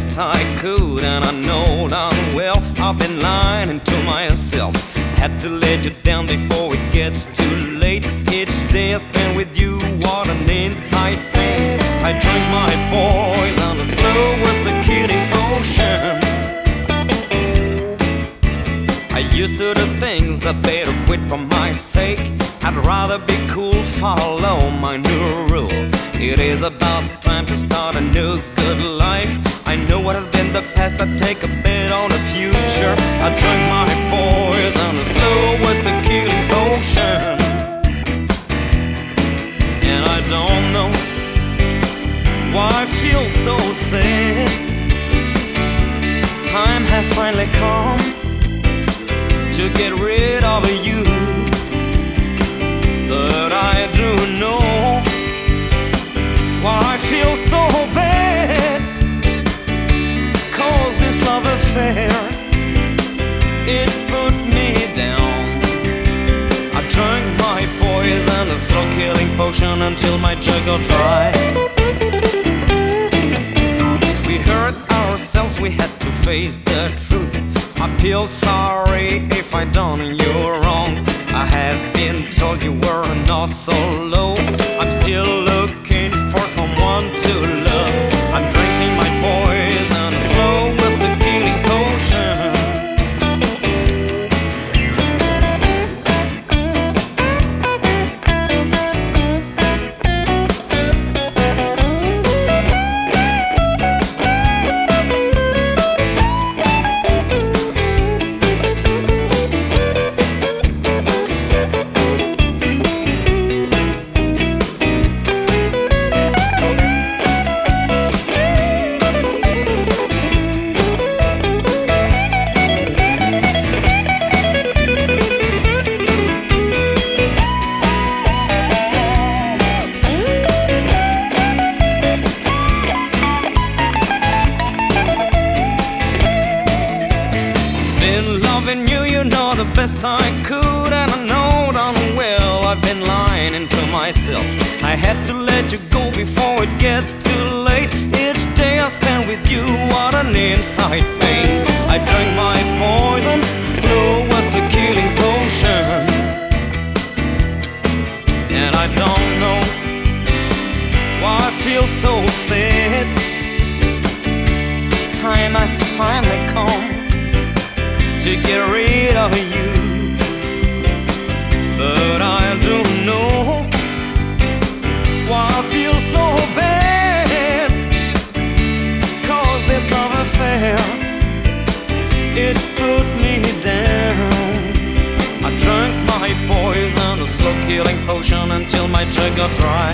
best I could, and I know darn well I've been lying to myself. Had to let you down before it gets too late. Each day I spend with you, what an inside pain. I drank my poison, the slowest killing potion. I used to do things I'd better quit for my sake. I'd rather be cool, follow my new rule. It is about time to start a new good life. I know what has been the past, I take a bet on the future. I drink my poison, the slowest killing potion. And I don't know why I feel so sad. Time has finally come to get rid of you. But I do know why I feel so bad. 'Cause this love affair, it put me down. I drank my poison, a slow killing potion, until my jug got dry. We hurt ourselves, we had to face the truth. I feel sorry if I done you wrong. I have been told you were not so low. I'm still looking for someone to love. I'm drinking my poison, the slowest killing potion. You know the best I could, and I know darn well I've been lying to myself. I had to let you go before it gets too late. Each day I spend with you, what an inside pain. I drank my poison, slowest killing potion. And I don't know why I feel so sad. Time has finally come to get rid of you. But I don't know why I feel so bad. 'Cause this love affair, it put me down. I drank my poison, a slow killing potion, until my jug got dry.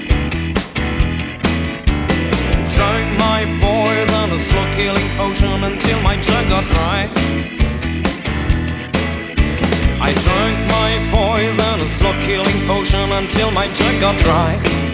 Drank my poison, a slow killing potion, until my jug got dry. I drank my poison, a slow killing potion, until my jug got dry.